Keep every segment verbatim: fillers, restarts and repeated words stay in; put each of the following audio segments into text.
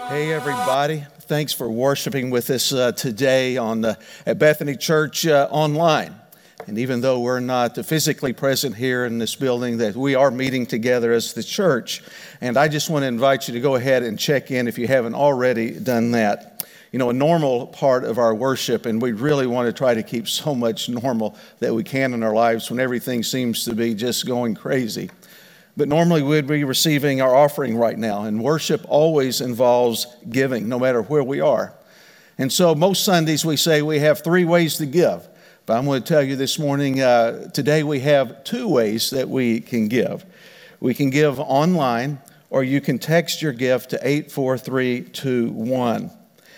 Hey everybody, thanks for worshiping with us uh, today on the, at Bethany Church uh, online. And even though we're not physically present here in this building, that we are meeting together as the church. And I just want to invite you to go ahead and check in if you haven't already done that. You know, a normal part of our worship, and we really want to try to keep so much normal that we can in our lives when everything seems to be just going crazy. But normally we'd be receiving our offering right now, and worship always involves giving, no matter where we are. And so most Sundays we say we have three ways to give. But I'm going to tell you this morning, uh, today we have two ways that we can give. We can give online, or you can text your gift to eight four three two one.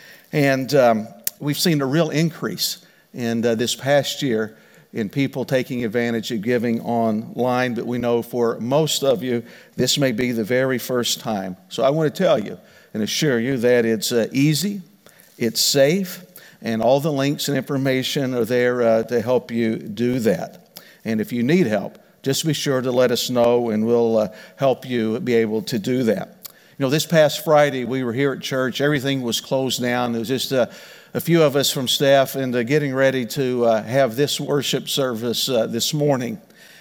And um, we've seen a real increase in uh, this past year in people taking advantage of giving online, but we know for most of you, this may be the very first time. So I want to tell you and assure you that it's uh, easy, it's safe, and all the links and information are there uh, to help you do that. And if you need help, just be sure to let us know, and we'll uh, help you be able to do that. You know, this past Friday, we were here at church. Everything was closed down. It was just a uh, A few of us from staff and uh, getting ready to uh, have this worship service uh, this morning.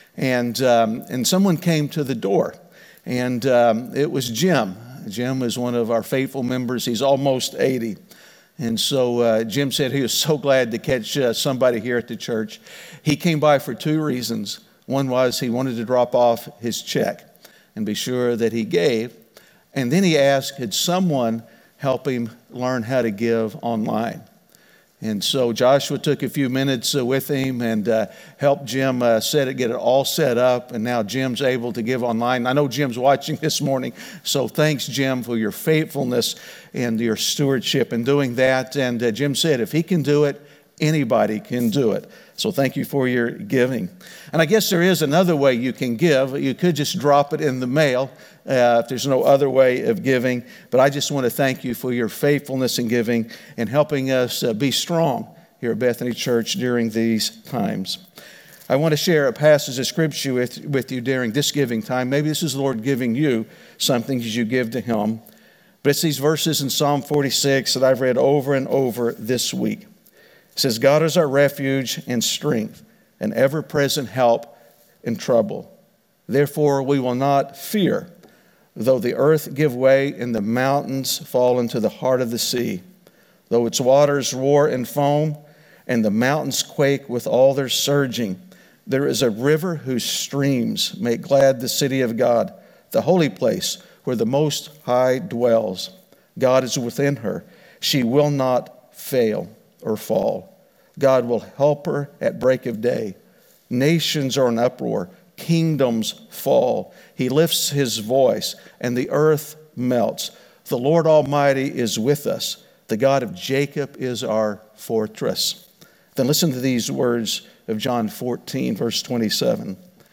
And um, and someone came to the door, and um, it was Jim. Jim is one of our faithful members. He's almost eighty. And so uh, Jim said he was so glad to catch uh, somebody here at the church. He came by for two reasons. One was he wanted to drop off his check and be sure that he gave. And then he asked, could someone help him learn how to give online? And so Joshua took a few minutes uh, with him and uh, helped Jim uh, set it, get it all set up. And now Jim's able to give online. I know Jim's watching this morning, so thanks, Jim, for your faithfulness and your stewardship in doing that. And uh, Jim said, if he can do it, anybody can do it. So thank you for your giving. And I guess there is another way you can give. You could just drop it in the mail uh, if there's no other way of giving. But I just want to thank you for your faithfulness in giving and helping us uh, be strong here at Bethany Church during these times. I want to share a passage of Scripture with, with you during this giving time. Maybe this is the Lord giving you something as you give to Him. But it's these verses in Psalm forty-six that I've read over and over this week. It says, God is our refuge and strength, an ever-present help in trouble. Therefore we will not fear, though the earth give way and the mountains fall into the heart of the sea, though its waters roar and foam and the mountains quake with all their surging. There is a river whose streams make glad the city of God, the holy place where the Most High dwells. God is within her. She will not fail or fall. God will help her at break of day. Nations are in uproar. Kingdoms fall. He lifts his voice, and the earth melts. The Lord Almighty is with us. The God of Jacob is our fortress. Then listen to these words of John fourteen, verse twenty-seven.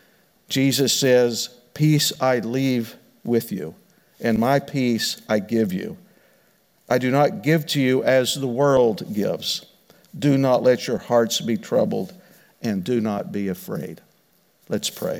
Jesus says, peace I leave with you, and my peace I give you. I do not give to you as the world gives. Do not let your hearts be troubled, and do not be afraid. Let's pray.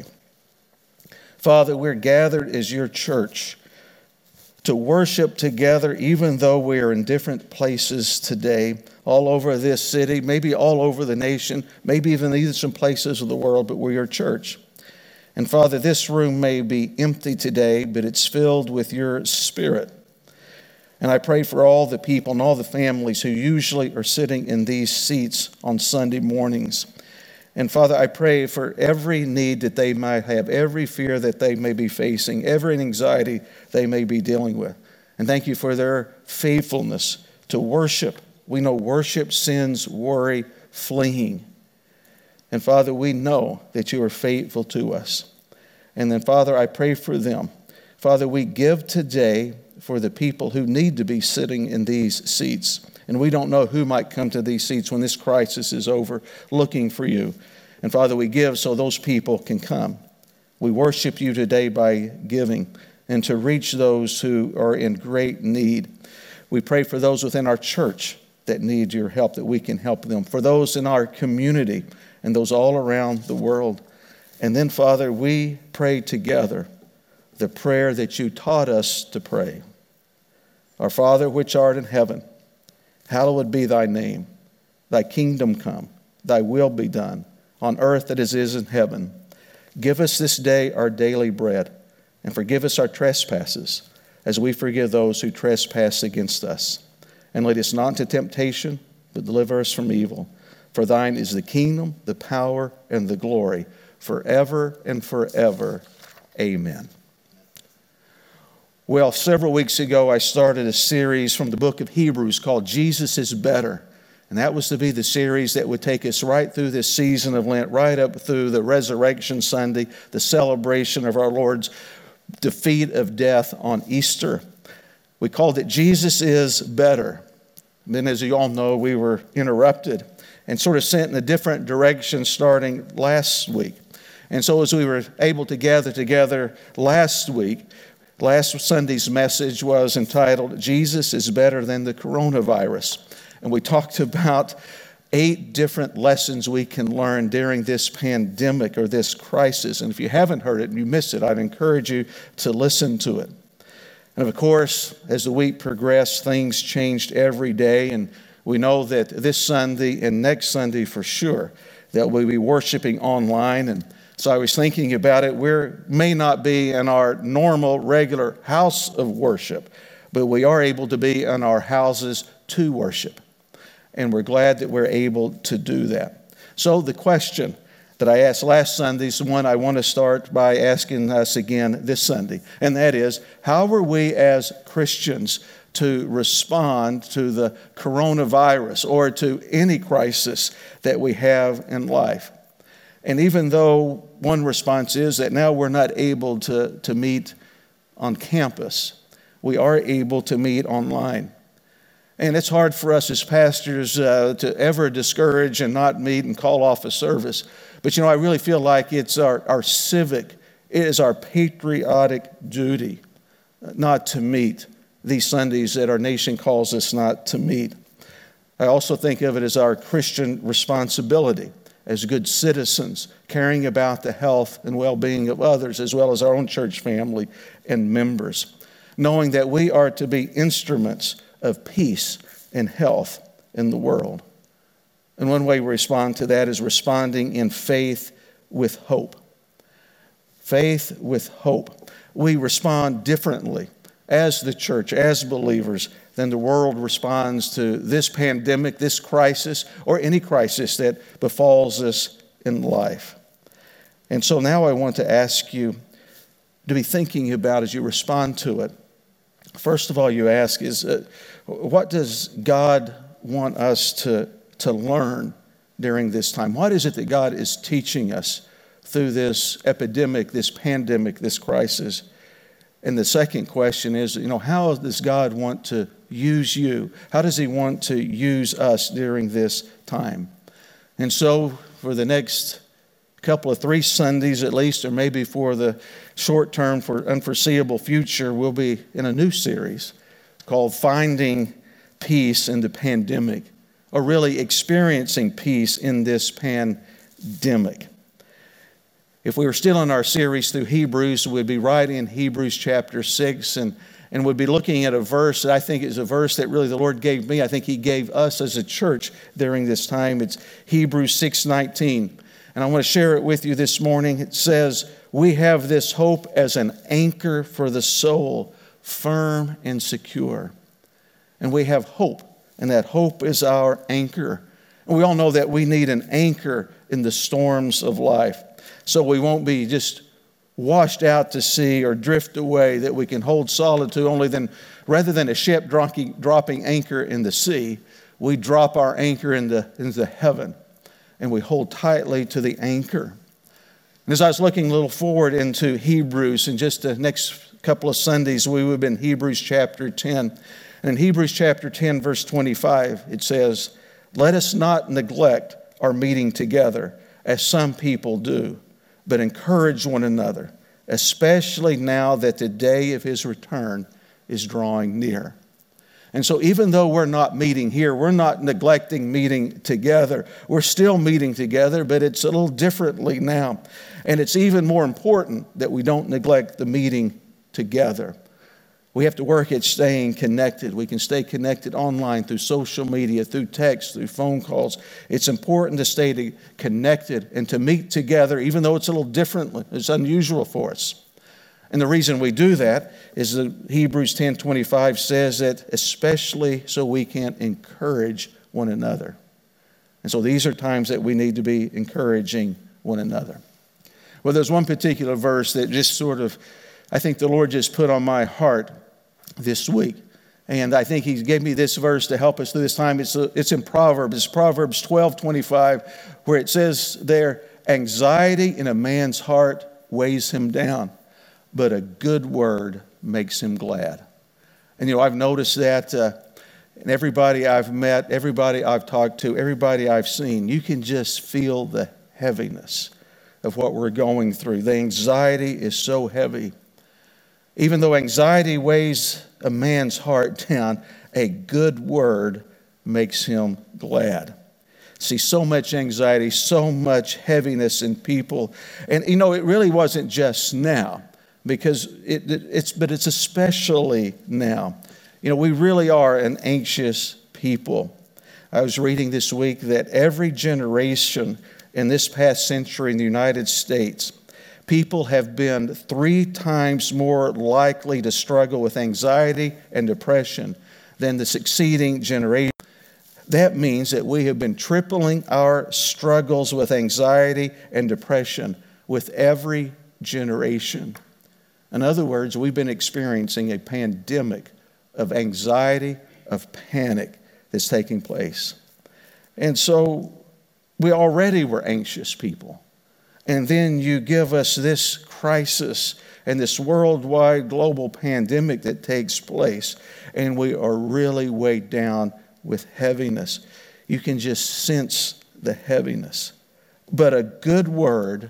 Father, we're gathered as your church to worship together, even though we are in different places today, all over this city, maybe all over the nation, maybe even in some places of the world, but we're your church. And Father, this room may be empty today, but it's filled with your Spirit. And I pray for all the people and all the families who usually are sitting in these seats on Sunday mornings. And Father, I pray for every need that they might have, every fear that they may be facing, every anxiety they may be dealing with. And thank you for their faithfulness to worship. We know worship sends worry fleeing. And Father, we know that you are faithful to us. And then Father, I pray for them. Father, we give today for the people who need to be sitting in these seats. And we don't know who might come to these seats when this crisis is over, looking for you. And Father, we give so those people can come. We worship you today by giving and to reach those who are in great need. We pray for those within our church that need your help, that we can help them. For those in our community and those all around the world. And then, Father, we pray together the prayer that you taught us to pray. Our Father which art in heaven, hallowed be thy name. Thy kingdom come, thy will be done, on earth as it is in heaven. Give us this day our daily bread, and forgive us our trespasses, as we forgive those who trespass against us. And lead us not into temptation, but deliver us from evil. For thine is the kingdom, the power, and the glory, forever and forever. Amen. Well, several weeks ago, I started a series from the book of Hebrews called Jesus is Better. And that was to be the series that would take us right through this season of Lent, right up through the Resurrection Sunday, the celebration of our Lord's defeat of death on Easter. We called it Jesus is Better. Then, as you all know, we were interrupted and sort of sent in a different direction starting last week. And so as we were able to gather together last week, last Sunday's message was entitled, Jesus is Better Than the Coronavirus. And we talked about eight different lessons we can learn during this pandemic or this crisis. And if you haven't heard it and you missed it, I'd encourage you to listen to it. And of course, as the week progressed, things changed every day. And we know that this Sunday and next Sunday for sure that we'll be worshiping online. And so I was thinking about it. We may not be in our normal, regular house of worship, but we are able to be in our houses to worship. And we're glad that we're able to do that. So the question that I asked last Sunday is one I want to start by asking us again this Sunday. And that is, how are we as Christians to respond to the coronavirus or to any crisis that we have in life? And even though one response is that now we're not able to, to meet on campus, we are able to meet online. And it's hard for us as pastors uh, to ever discourage and not meet and call off a service. But, you know, I really feel like it's our, our civic, it is our patriotic duty not to meet these Sundays that our nation calls us not to meet. I also think of it as our Christian responsibility as good citizens, caring about the health and well-being of others, as well as our own church family and members, knowing that we are to be instruments of peace and health in the world. And one way we respond to that is responding in faith with hope. Faith with hope. We respond differently as the church, as believers, than the world responds to this pandemic, this crisis, or any crisis that befalls us in life. And so now I want to ask you to be thinking about as you respond to it. First of all, you ask is, uh, what does God want us to, to learn during this time? What is it that God is teaching us through this epidemic, this pandemic, this crisis? And the second question is, you know, how does God want to use you? How does he want to use us during this time? And so for the next couple of three Sundays at least, or maybe for the short term, for unforeseeable future, we'll be in a new series called Finding Peace in the Pandemic, or really experiencing peace in this pandemic. If we were still in our series through Hebrews, we'd be right in Hebrews chapter six, and, and we'd be looking at a verse that I think is a verse that really the Lord gave me. I think he gave us as a church during this time. It's Hebrews six nineteen. And I want to share it with you this morning. It says, we have this hope as an anchor for the soul, firm and secure. And we have hope, and that hope is our anchor. And we all know that we need an anchor in the storms of life, so we won't be just washed out to sea or drift away, that we can hold solid to. Only then, rather than a ship dropping, dropping anchor in the sea, we drop our anchor into, into heaven, and we hold tightly to the anchor. And as I was looking a little forward into Hebrews, in just the next couple of Sundays, we would have been Hebrews chapter ten. And in Hebrews chapter ten, verse twenty-five, it says, let us not neglect our meeting together, as some people do, but encourage one another, especially now that the day of his return is drawing near. And so even though we're not meeting here, we're not neglecting meeting together. We're still meeting together, but it's a little differently now. And it's even more important that we don't neglect the meeting together. We have to work at staying connected. We can stay connected online through social media, through text, through phone calls. It's important to stay to connected and to meet together, even though it's a little different. It's unusual for us. And the reason we do that is that Hebrews ten twenty-five says that especially so we can encourage one another. And so these are times that we need to be encouraging one another. Well, there's one particular verse that just sort of, I think the Lord just put on my heart this week. And I think He gave me this verse to help us through this time. It's, it's in Proverbs. It's Proverbs twelve twenty-five, where it says there, anxiety in a man's heart weighs him down, but a good word makes him glad. And, you know, I've noticed that uh, and everybody I've met, everybody I've talked to, everybody I've seen, you can just feel the heaviness of what we're going through. The anxiety is so heavy. Even though anxiety weighs a man's heart down, a good word makes him glad. See, so much anxiety, so much heaviness in people. And, you know, it really wasn't just now, because it, it, it's, but it's especially now. You know, we really are an anxious people. I was reading this week that every generation in this past century in the United States, people have been three times more likely to struggle with anxiety and depression than the succeeding generation. That means that we have been tripling our struggles with anxiety and depression with every generation. In other words, we've been experiencing a pandemic of anxiety, of panic that's taking place. And so we already were anxious people. And then you give us this crisis and this worldwide global pandemic that takes place, and we are really weighed down with heaviness. You can just sense the heaviness. But a good word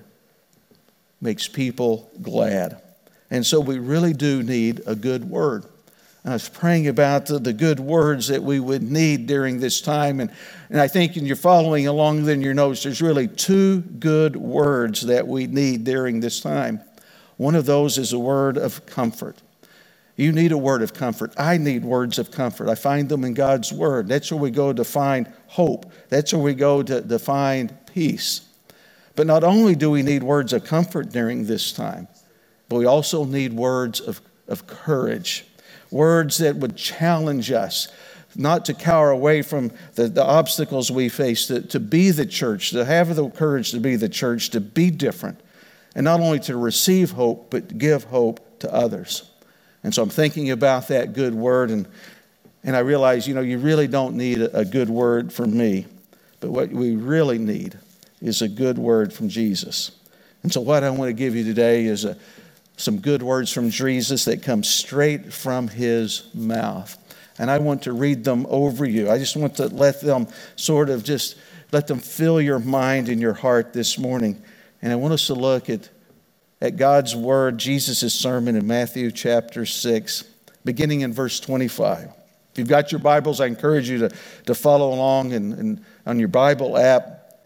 makes people glad. And so we really do need a good word. I was praying about the, the good words that we would need during this time. And, and I think, and you're following along in your notes, there's really two good words that we need during this time. One of those is a word of comfort. You need a word of comfort. I need words of comfort. I find them in God's Word. That's where we go to find hope. That's where we go to, to find peace. But not only do we need words of comfort during this time, but we also need words of, of courage. Words that would challenge us not to cower away from the, the obstacles we face, to, to be the church, to have the courage to be the church, to be different, and not only to receive hope, but to give hope to others. And so I'm thinking about that good word, and, and I realize, you know, you really don't need a, a good word from me, but what we really need is a good word from Jesus. And so what I want to give you today is a some good words from Jesus that come straight from His mouth. And I want to read them over you. I just want to let them sort of just, let them fill your mind and your heart this morning. And I want us to look at, at God's Word, Jesus' sermon in Matthew chapter six, beginning in verse twenty-five. If you've got your Bibles, I encourage you to, to follow along in, in, on your Bible app,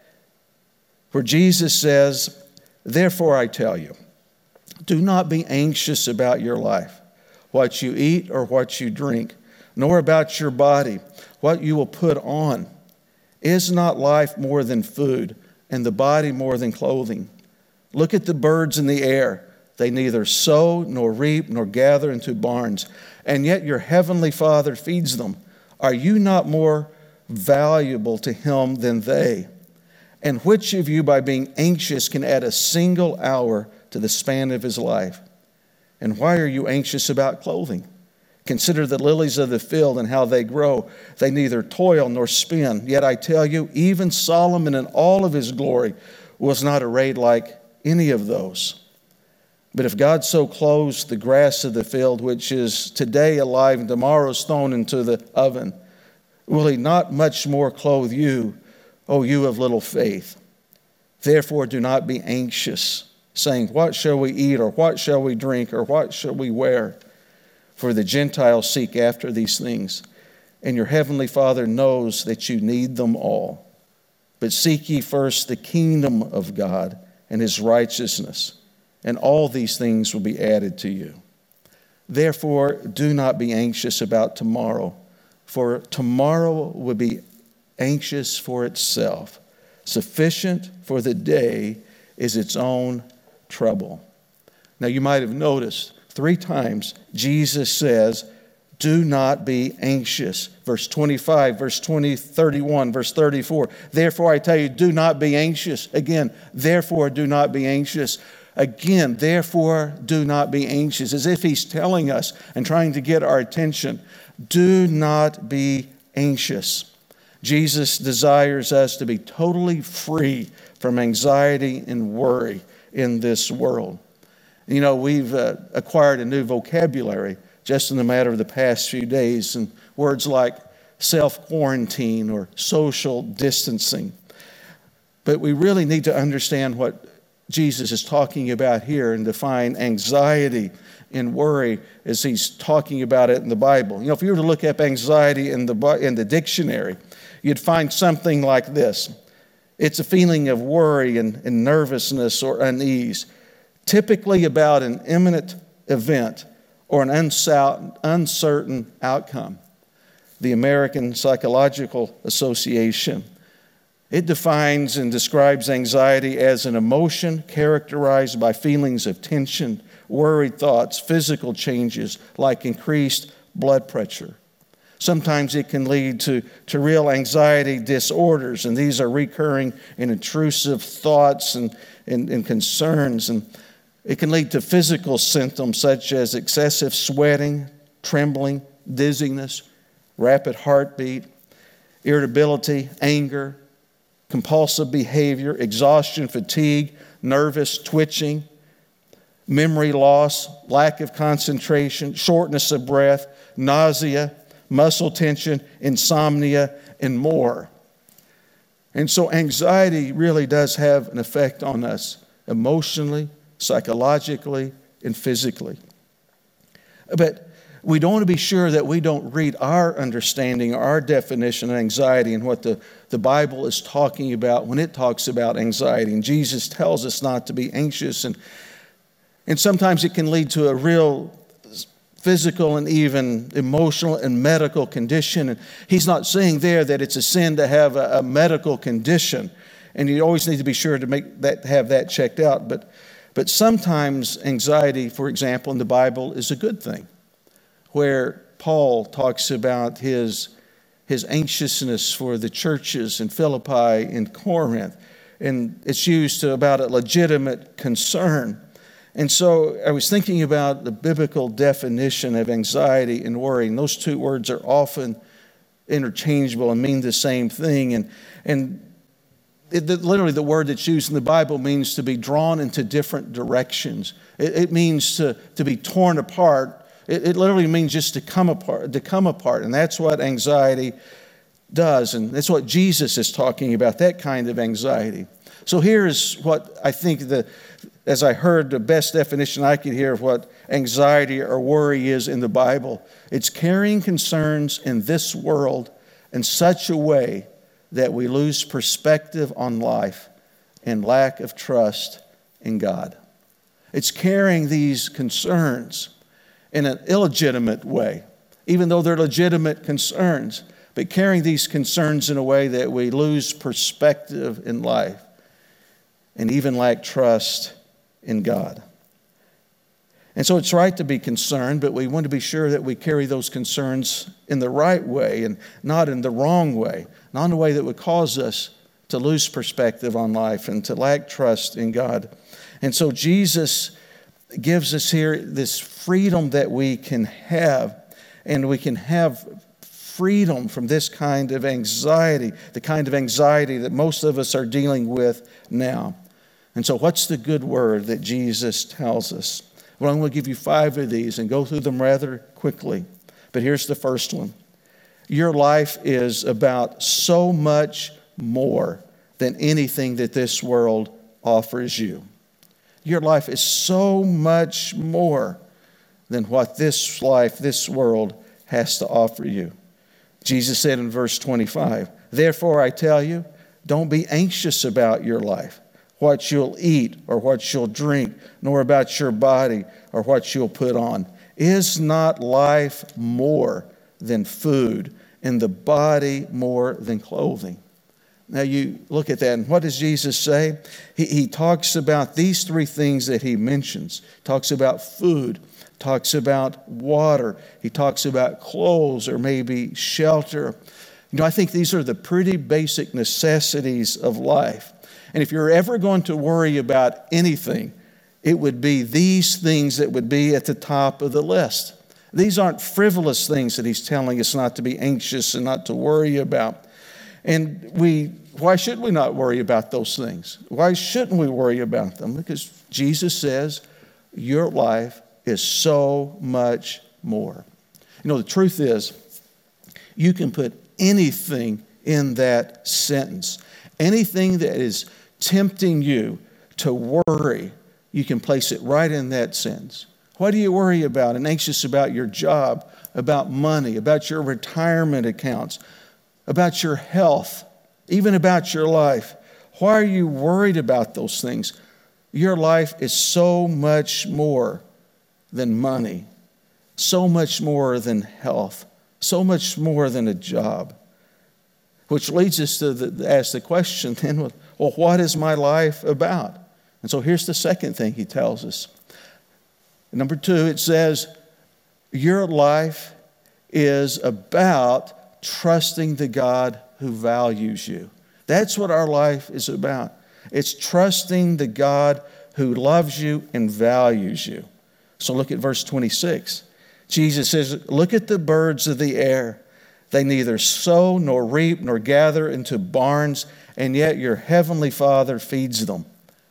where Jesus says, "Therefore I tell you, do not be anxious about your life, what you eat or what you drink, nor about your body, what you will put on. Is not life more than food, and the body more than clothing? Look at the birds in the air. They neither sow nor reap nor gather into barns, and yet your heavenly Father feeds them. Are you not more valuable to Him than they? And which of you, by being anxious, can add a single hour to the span of his life? And why are you anxious about clothing? Consider the lilies of the field and how they grow. They neither toil nor spin. Yet I tell you, even Solomon in all of his glory was not arrayed like any of those. But if God so clothes the grass of the field, which is today alive and tomorrow is thrown into the oven, will He not much more clothe you, O you of little faith? Therefore do not be anxious, saying, what shall we eat, or what shall we drink, or what shall we wear? For the Gentiles seek after these things, and your heavenly Father knows that you need them all. But seek ye first the kingdom of God and His righteousness, and all these things will be added to you." Therefore, do not be anxious about tomorrow, for tomorrow will be anxious for itself. Sufficient for the day is its own trouble. Now, you might have noticed three times Jesus says, do not be anxious. Verse twenty-five, verse twenty, thirty-one, verse thirty-four. Therefore, I tell you, do not be anxious. Again, therefore, do not be anxious. Again, therefore, do not be anxious. As if he's telling us and trying to get our attention. Do not be anxious. Jesus desires us to be totally free from anxiety and worry in this world. You know, we've uh, acquired a new vocabulary just in the matter of the past few days, and words like self-quarantine or social distancing. But we really need to understand what Jesus is talking about here and define anxiety and worry as he's talking about it in the Bible. You know, if you were to look up anxiety in the in the dictionary, you'd find something like this. It's a feeling of worry and, and nervousness or unease, typically about an imminent event or an uncertain outcome. The American Psychological Association, it defines and describes anxiety as an emotion characterized by feelings of tension, worried thoughts, physical changes like increased blood pressure. Sometimes it can lead to, to real anxiety disorders, and these are recurring and intrusive thoughts and, and, and concerns. And it can lead to physical symptoms such as excessive sweating, trembling, dizziness, rapid heartbeat, irritability, anger, compulsive behavior, exhaustion, fatigue, nervous twitching, memory loss, lack of concentration, shortness of breath, nausea, muscle tension, insomnia, and more. And so anxiety really does have an effect on us emotionally, psychologically, and physically. But we don't want to be sure that we don't read our understanding, our definition of anxiety and what the, the Bible is talking about when it talks about anxiety. And Jesus tells us not to be anxious. And, and sometimes it can lead to a real physical and even emotional and medical condition. And he's not saying there that it's a sin to have a, a medical condition. And you always need to be sure to make that have that checked out. But But sometimes anxiety, for example, in the Bible is a good thing, where Paul talks about his, his anxiousness for the churches in Philippi and Corinth, and it's used to about a legitimate concern. And so I was thinking about the biblical definition of anxiety and worry, and those two words are often interchangeable and mean the same thing. And, and It, the, literally, the word that's used in the Bible means to be drawn into different directions. It, it means to, to be torn apart. It, it literally means just to come apart, to come apart. And that's what anxiety does. And that's what Jesus is talking about, that kind of anxiety. So here's what I think, the, as I heard, the best definition I could hear of what anxiety or worry is in the Bible. It's carrying concerns in this world in such a way that we lose perspective on life and lack of trust in God. It's carrying these concerns in an illegitimate way, even though they're legitimate concerns, but carrying these concerns in a way that we lose perspective in life and even lack trust in God. And so it's right to be concerned, but we want to be sure that we carry those concerns in the right way and not in the wrong way, not in a way that would cause us to lose perspective on life and to lack trust in God. And so Jesus gives us here this freedom that we can have, and we can have freedom from this kind of anxiety, the kind of anxiety that most of us are dealing with now. And so what's the good word that Jesus tells us? Well, I'm going to give you five of these and go through them rather quickly. But here's the first one. Your life is about so much more than anything that this world offers you. Your life is so much more than what this life, this world has to offer you. Jesus said in verse twenty-five, therefore I tell you, don't be anxious about your life, what you'll eat or what you'll drink, nor about your body or what you'll put on. Is not life more than food, and the body more than clothing? Now you look at that, and what does Jesus say? He, he talks about these three things that he mentions. He talks about food, talks about water, he talks about clothes or maybe shelter. You know, I think these are the pretty basic necessities of life. And if you're ever going to worry about anything, it would be these things that would be at the top of the list. These aren't frivolous things that he's telling us not to be anxious and not to worry about. And we, why should we not worry about those things? Why shouldn't we worry about them? Because Jesus says your life is so much more. You know, the truth is, you can put anything in that sentence. Anything that is tempting you to worry, you can place it right in that sentence. What do you worry about and anxious about? Your job, about money, about your retirement accounts, about your health, even about your life. Why are you worried about those things? Your life is so much more than money, so much more than health, so much more than a job. Which leads us to the, ask the question then, well, what is my life about? And so here's the second thing he tells us. Number two, it says, your life is about trusting the God who values you. That's what our life is about. It's trusting the God who loves you and values you. So look at verse twenty-six. Jesus says, look at the birds of the air. They neither sow nor reap nor gather into barns, and yet your heavenly Father feeds them.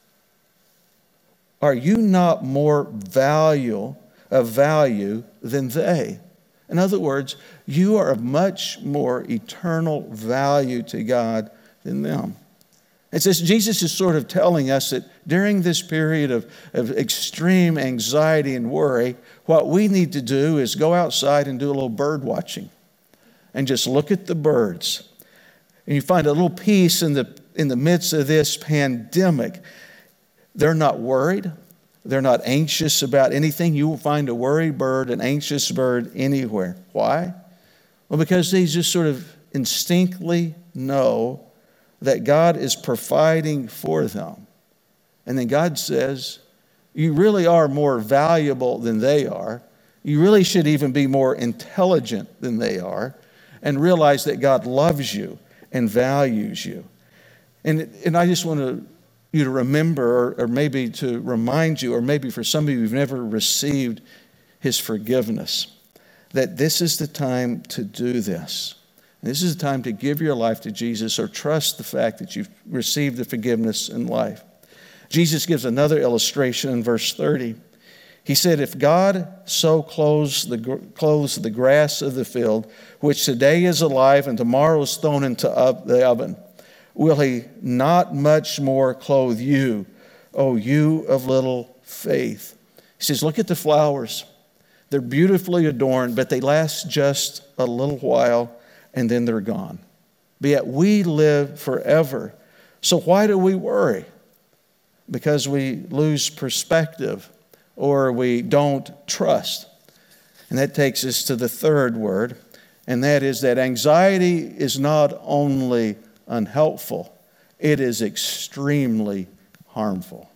Are you not more value, of value than they? In other words, you are of much more eternal value to God than them. It says Jesus is sort of telling us that during this period of, of extreme anxiety and worry, what we need to do is go outside and do a little bird watching and just look at the birds. And you find a little peace in the, in the midst of this pandemic. They're not worried. They're not anxious about anything. You will find a worried bird, an anxious bird anywhere. Why? Well, because they just sort of instinctively know that God is providing for them. And then God says, you really are more valuable than they are. You really should even be more intelligent than they are, and realize that God loves you and values you. And, and I just want to, you to remember, or, or maybe to remind you, or maybe for some of you who've never received his forgiveness, that this is the time to do this. This is the time to give your life to Jesus, or trust the fact that you've received the forgiveness in life. Jesus gives another illustration in verse thirty. He said, if God so clothes the, clothes the grass of the field, which today is alive and tomorrow is thrown into the oven, will he not much more clothe you, O you of little faith? He says, look at the flowers. They're beautifully adorned, but they last just a little while, and then they're gone. But yet we live forever. So why do we worry? Because we lose perspective, or we don't trust. And that takes us to the third word, and that is that anxiety is not only unhelpful, it is extremely harmful.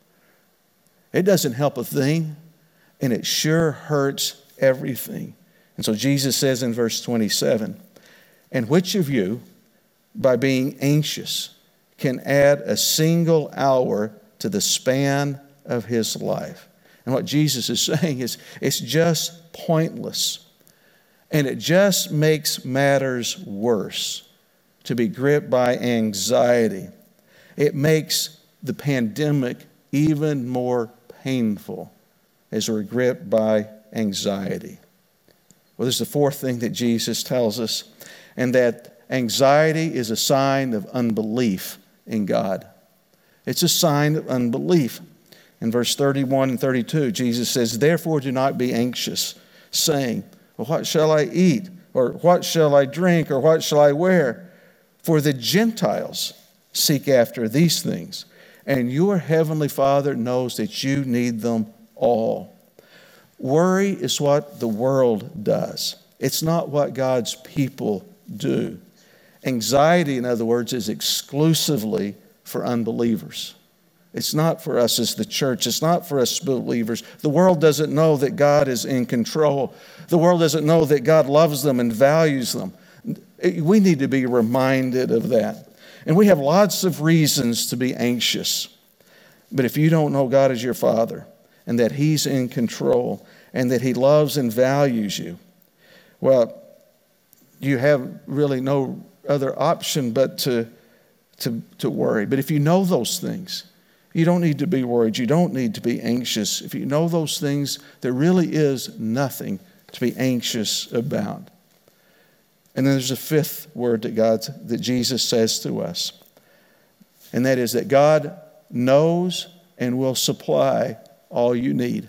It doesn't help a thing, and it sure hurts everything. And so Jesus says in verse twenty-seven, and which of you, by being anxious, can add a single hour to the span of his life? And what Jesus is saying is it's just pointless. And it just makes matters worse to be gripped by anxiety. It makes the pandemic even more painful as we're gripped by anxiety. Well, there's the fourth thing that Jesus tells us, and that anxiety is a sign of unbelief in God. It's a sign of unbelief. In verse thirty-one and thirty-two, Jesus says, therefore do not be anxious, saying, well, what shall I eat? Or what shall I drink? Or what shall I wear? For the Gentiles seek after these things, and your heavenly Father knows that you need them all. Worry is what the world does. It's not what God's people do. Anxiety, in other words, is exclusively for unbelievers. It's not for us as the church. It's not for us believers. The world doesn't know that God is in control. The world doesn't know that God loves them and values them. We need to be reminded of that. And we have lots of reasons to be anxious. But if you don't know God as your Father and that He's in control and that He loves and values you, well, you have really no other option but to, to, to worry. But if you know those things, you don't need to be worried. You don't need to be anxious. If you know those things, there really is nothing to be anxious about. And then there's a fifth word that God, that Jesus says to us, and that is that God knows and will supply all you need.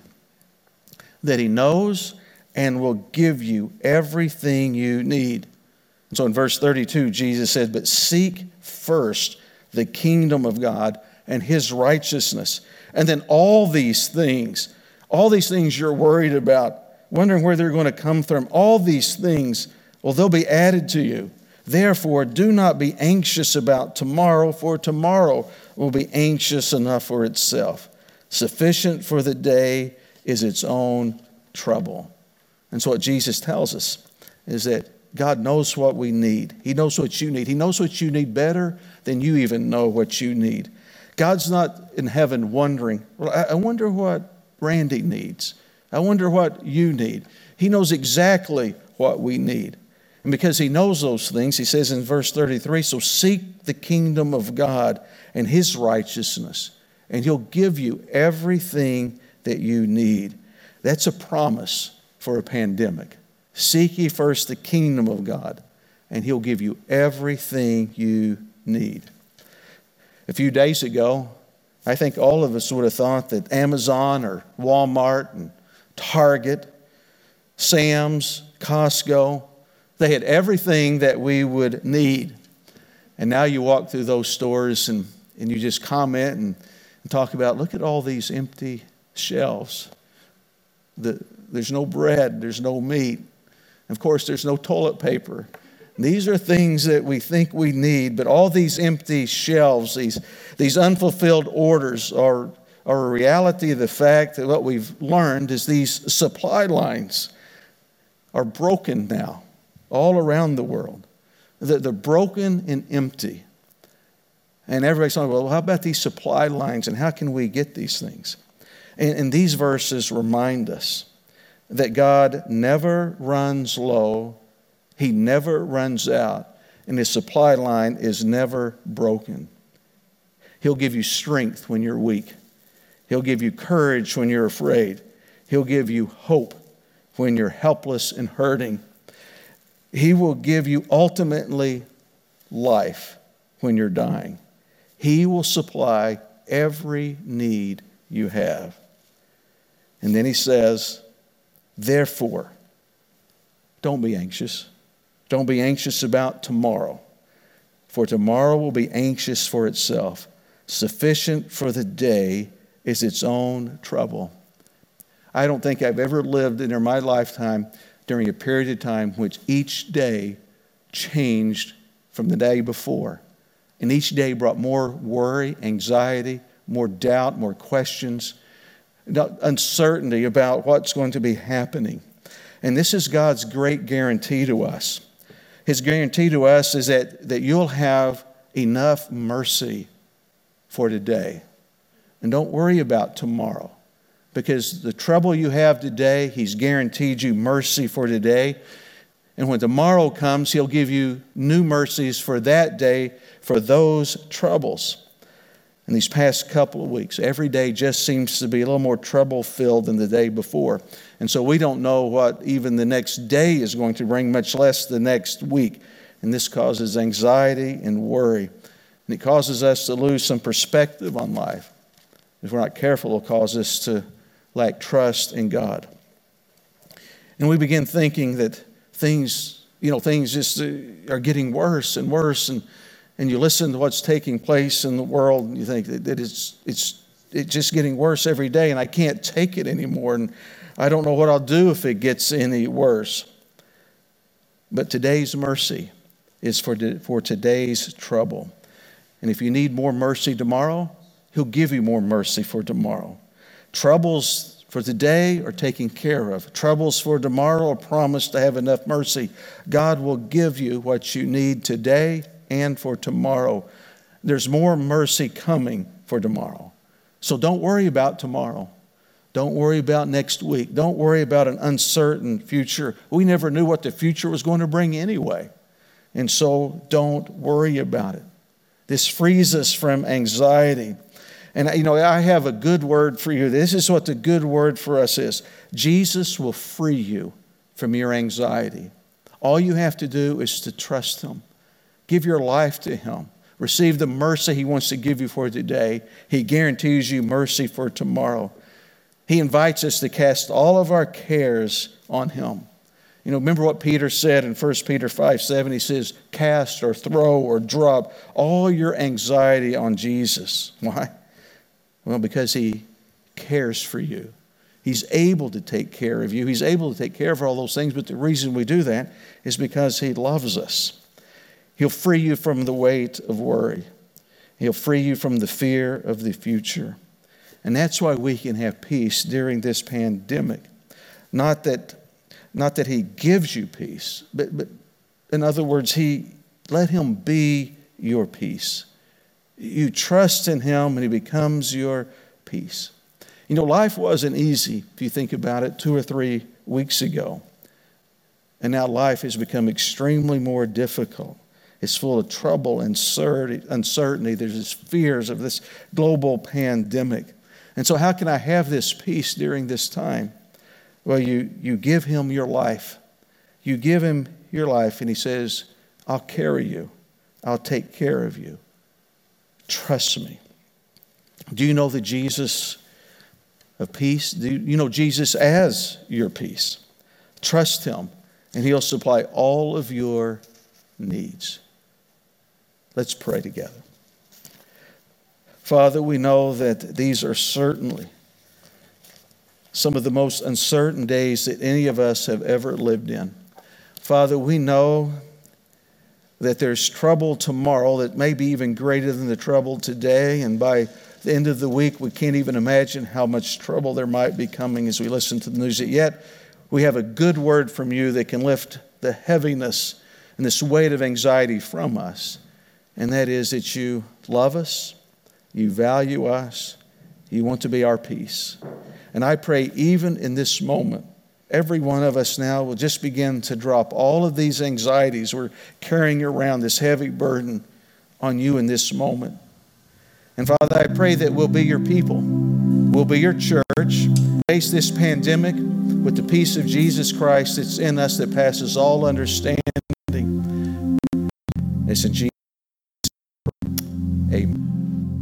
That He knows and will give you everything you need. And so in verse thirty-two, Jesus said, but seek first the kingdom of God and His righteousness. And then all these things, all these things you're worried about, wondering where they're going to come from, all these things, well, they'll be added to you. Therefore, do not be anxious about tomorrow, for tomorrow will be anxious enough for itself. Sufficient for the day is its own trouble. And so what Jesus tells us is that God knows what we need. He knows what you need. He knows what you need better than you even know what you need. God's not in heaven wondering, well, I wonder what Randy needs. I wonder what you need. He knows exactly what we need. And because He knows those things, He says in verse thirty-three, so seek the kingdom of God and His righteousness, and He'll give you everything that you need. That's a promise for a pandemic. Seek ye first the kingdom of God, and He'll give you everything you need. A few days ago, I think all of us would have thought that Amazon or Walmart and Target, Sam's, Costco, they had everything that we would need. And now you walk through those stores and, and you just comment and, and talk about, look at all these empty shelves. The, there's no bread, there's no meat. Of course, there's no toilet paper. These are things that we think we need, but all these empty shelves, these, these unfulfilled orders are, are a reality of the fact that what we've learned is these supply lines are broken now all around the world. They're, they're broken and empty. And everybody's saying, well, how about these supply lines and how can we get these things? And, and these verses remind us that God never runs low. He never runs out, and His supply line is never broken. He'll give you strength when you're weak. He'll give you courage when you're afraid. He'll give you hope when you're helpless and hurting. He will give you ultimately life when you're dying. He will supply every need you have. And then He says, therefore, don't be anxious. Don't be anxious about tomorrow, for tomorrow will be anxious for itself. Sufficient for the day is its own trouble. I don't think I've ever lived in my lifetime during a period of time which each day changed from the day before. And each day brought more worry, anxiety, more doubt, more questions, uncertainty about what's going to be happening. And this is God's great guarantee to us. His guarantee to us is that, that you'll have enough mercy for today. And don't worry about tomorrow, because the trouble you have today, He's guaranteed you mercy for today. And when tomorrow comes, He'll give you new mercies for that day, for those troubles. In these past couple of weeks, every day just seems to be a little more trouble-filled than the day before. And so we don't know what even the next day is going to bring, much less the next week. And this causes anxiety and worry. And it causes us to lose some perspective on life. If we're not careful, it'll cause us to lack trust in God. And we begin thinking that things, you know, things just are getting worse and worse. And And you listen to what's taking place in the world, and you think that it's it's it's just getting worse every day, and I can't take it anymore. And I don't know what I'll do if it gets any worse. But today's mercy is for, for today's trouble. And if you need more mercy tomorrow, He'll give you more mercy for tomorrow. Troubles for today are taken care of. Troubles for tomorrow are promised to have enough mercy. God will give you what you need today and for tomorrow. There's more mercy coming for tomorrow. So don't worry about tomorrow. Don't worry about next week. Don't worry about an uncertain future. We never knew what the future was going to bring anyway. And so don't worry about it. This frees us from anxiety. And, you know, I have a good word for you. This is what the good word for us is. Jesus will free you from your anxiety. All you have to do is to trust Him. Give your life to Him. Receive the mercy He wants to give you for today. He guarantees you mercy for tomorrow. He invites us to cast all of our cares on Him. You know, remember what Peter said in First Peter five seven. He says, cast or throw or drop all your anxiety on Jesus. Why? Well, because He cares for you. He's able to take care of you. He's able to take care of all those things. But the reason we do that is because He loves us. He'll free you from the weight of worry. He'll free you from the fear of the future. And that's why we can have peace during this pandemic. Not that, not that He gives you peace, but, but in other words, He let Him be your peace. You trust in Him and He becomes your peace. You know, life wasn't easy, if you think about it, two or three weeks ago. And now life has become extremely more difficult. It's full of trouble and uncertainty. There's this fears of this global pandemic. And so how can I have this peace during this time? Well, you, you give Him your life. You give Him your life and He says, I'll carry you. I'll take care of you. Trust me. Do you know the Jesus of peace? Do you know Jesus as your peace? Trust Him and He'll supply all of your needs. Let's pray together. Father, we know that these are certainly some of the most uncertain days that any of us have ever lived in. Father, we know that there's trouble tomorrow that may be even greater than the trouble today. And by the end of the week, we can't even imagine how much trouble there might be coming as we listen to the news. Yet, we have a good word from You that can lift the heaviness and this weight of anxiety from us. And that is that You love us. You value us. You want to be our peace. And I pray even in this moment, every one of us now will just begin to drop all of these anxieties we're carrying around, this heavy burden on You in this moment. And Father, I pray that we'll be Your people. We'll be Your church. Face this pandemic with the peace of Jesus Christ that's in us that passes all understanding. It's in Jesus'